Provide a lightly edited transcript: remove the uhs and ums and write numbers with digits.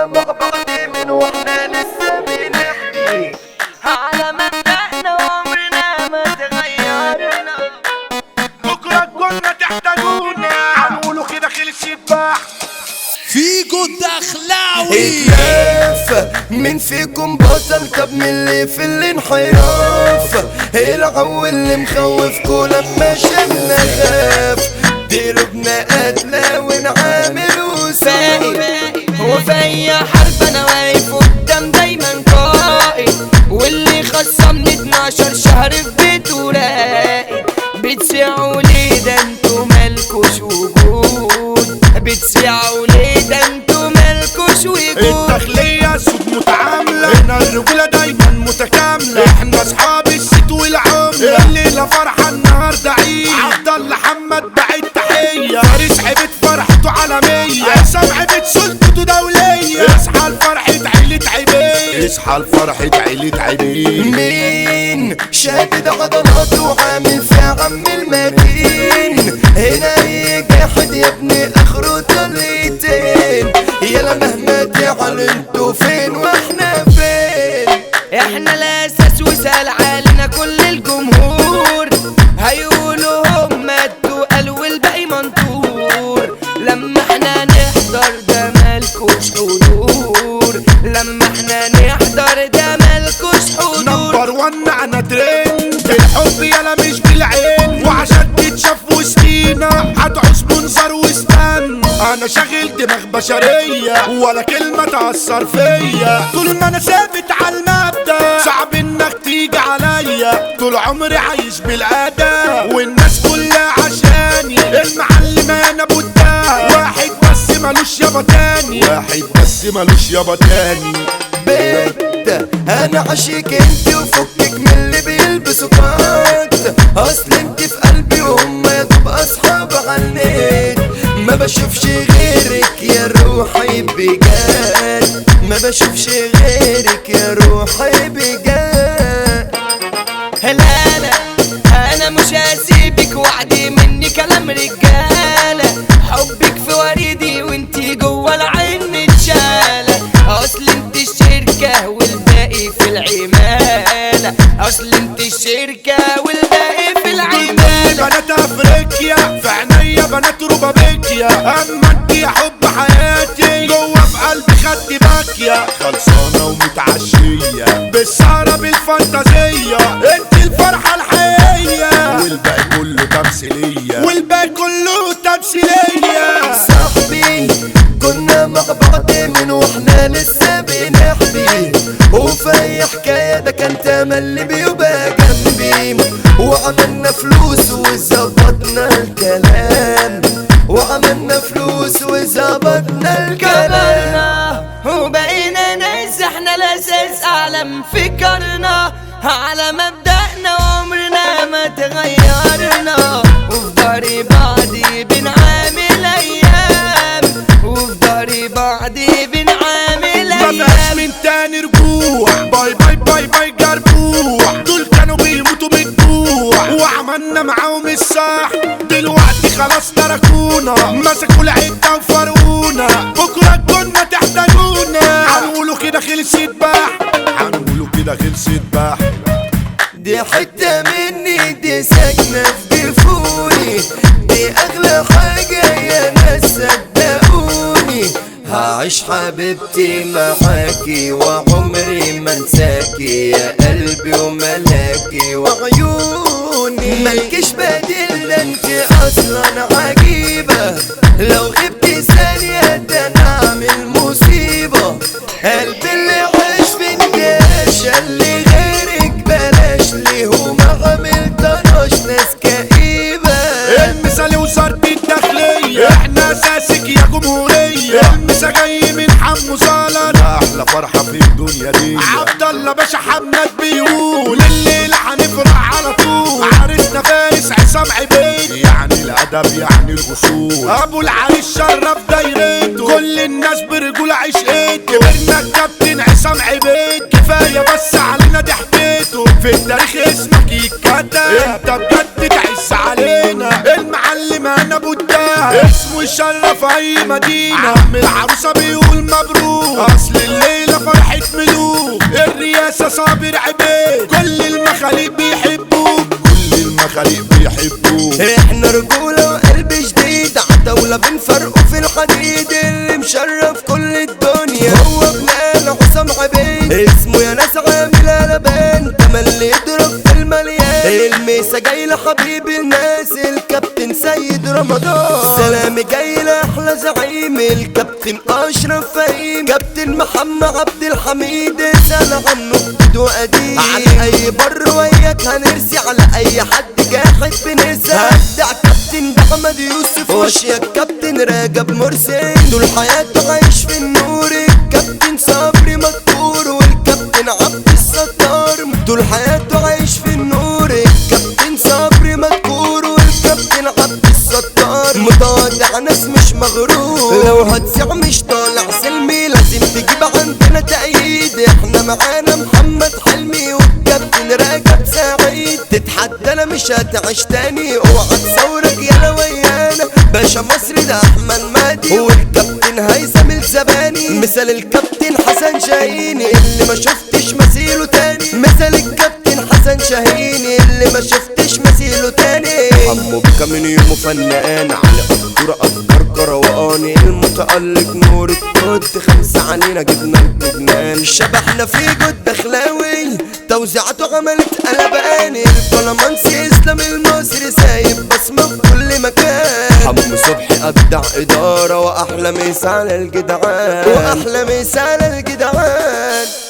كنا مع بعض من واحنا لسه بنحكي على مبدأنا وعمرنا ما تغيرنا. بكرة كنا تحتاجونا هنقولوا كده خلص البحث. فيجو الدخلاوي اتلاف من فيكم بطل طب من اللي في الانحراف العو اللي مخوفكوا لما شافنا خاف ضربنا قتلة ونعامل وسايق وفي اي حرب انا واقف قدام دايما قائد، واللي خصمني 12 شهر في بيته راقد. بتسيعوا ليه ده انتوا مالكوش وجود، بتسيعوا ليه ده انتوا مالكوش وجود. الداخلية سوق متعاملة هنا الرجولة دايما متكاملة، احنا اصحاب الست والعملة. الليلة فرحة النهاردة عيد، عبدالله حمد بعيد تحية. فارس عبد فرحته عالمية، عصام عبد سلطته دولية. اصحى لفرحة عيلة عبيد، اصحى لفرحة عيلة عبيد. مين شادد عضلاته وعامل في عم المتين هنا يجحد يا ابني اخره طليتين يلا مهما تعال انتوا فين واحنا فين. احنا الاساس وسال علينا كل الجمهور، هيقولوا هم التقال والباقي منطور. لما احنا نحضر ده مالكوش حضور، لما احنا نحضر ده مالكوش حضور. نمبر 1 انا ترند بالحب يلا مش بالعين، وعشان تتشاف وسطينا هتعوز منظر واستنى. انا شاغل دماغ بشرية ولا كلمة تأثر فيا، طول ما انا ثابت على المبدأ صعب انك تيجي عليا. طول عمري عايش بالاداء والناس كلها عشاني، المعلم انا بودها واحد بس ملوش يابا تاني، واحد بس ملوش يابا تاني. بيت انا عشيك انت وفكك من اللي بيلبسوا كات، اصل انت في قلبي وهم يا دوب اصحاب عالنت. ما بشوفش غيرك يا روحي بجد، ما بشوفش غيرك يا روحي بجد. لا لا انا مش هسيبك، وعدي مني كلام رجاله. حبك في وريدي وانتي جوه العين متشاله، اصل انت الشركه والباقي في العماله، اصل انت الشركه والباقي في العماله. بنات افريقيا في عينيا بنات روبابيكيا، اما انت يا حب حياتي جوه في قلبي خدت باكيه. خلصانه ومتعشيه بالسهره بالفانتازيه، انت الفرحه الحقيقيه والباقي كله تمثيليه، والباقي كله تمثيليه. صاحبي كنا مع بعض من واحنا لسه بنحبي، وفي اي حكاية ده كان تملي بيبقى جنبي. وعملنا فلوس وظبطنا الكلام، وعملنا فلوس وظبطنا الكلام. وبقينا ناس احنا الاساس اعلم فكرنا، على مبدأنا وعمرنا ما تغيرنا. وفي داري بعضي بنعامل ايام، وفي داري بعضي بنعامل مفيهاش ايام. من تاني رجوع، باي باي باي باي جربوع. دول كانوا بيموتوا من الجوع وعملنا معاهم الصح، دلوقتي خلاص تركونا مسكوا العدة وفرقونا. بكرة كنا تحتاجونا هنقولوا كده خلصت بح، هنقولوا كده خلصت بح. دي حتة مني دي ساكنة في جفوني، دي أغلى حاجة يا ناس صدقوني. هعيش حبيبتي معاكي وعمري ما انساكي يا قلبي وملاكي وعيوني. ملكش بديل ده انت اصلا عجيبة، لو غبتي ثانية ده انا اعمل مصيبة. قلبي اللي عايش في الجيش اللي غيرك بلاش ليه وما عملتناش ناس كئيبة. المثالي وزارة الداخلية احنا اساسك يا جمهورية، المسا جاي من حمو صالح احلى فرحة في الدنيا دي. عبدالله باشا حماد بيقول الليلة هنفرح على طول، عرسنا فارس عصام عبيد يعني الادب يعني الاصول. ابو العريس شرف دايرته كل الناس برجولة عشقته، كبرنا الكابتن عصام عبيد كفاية بس علينا ضحكته. في التاريخ اسمك يتكتب انت بجد تعز علينا، المعلم سليمان ابو الدهب اسمه يشرف اي مدينة. عم العروسة بيقول مبروك، اصل الليلة فرحة ملوك. الرئاسة صابر عبيد، كل المخاليق بيحبوك، كل المخاليق بيحبوك. احنا رجولة وقلب جديد، عتاولة بنفرقوا في الحديد. اللي مشرف كل الدنيا هو ابن حسام عبيد، اسمه يا ناس عامل قلبان، تملي يضرب في المليان. الميسا جاي لحبيب الناس الكابتن سيد رمضان، سلامي جاي لاحلى زعيم الكابتن اشرف فهيم. كابتن محمد عبد الحميد سال عنه جديد وقديم، على اي بر وياك هنرسي، على اي حد جاحد بنسى. هبدع كابتن محمد يوسف واشياء كابتن راجب مرسي، طول حياته عايش في النور. الكابتن صبري مذكور والكابتن عبد الستار، طول حياته عايش في النور. الكابتن صبري مذكور والكابتن عبد الستار، متواضع ناس مش مغرور، لو هتسيع مش طالع سلمي لازم تجيب عندنا تأييد. احنا معانا محمد حلمي والكابتن راجب سعيد، تتحدانا مش هتعيش تاني، اوعى تصورك يالا ويانا. باشا مصري ده احمد مادي والكابتن هيثم الزباني، مثال الكابتن حسن شاهيني اللي ما شفتش مثيله تاني، مثال الكابتن حسن شاهيني اللي ما شفتش مثيله تاني. حمو بكا من يومه فنان، على قدر افكار كرواني، المتألق نور التوت، 5 علينا جبنا الجبنان. شبحنا في جود دخلاوي، توزيعاته عملت قلباني، البلمنسي اسلام المصري سايب بصمة في كل مكان. حمو صبحي ابدع ادارة، واحلى مثال الجدعان، واحلى مثال الجدعان.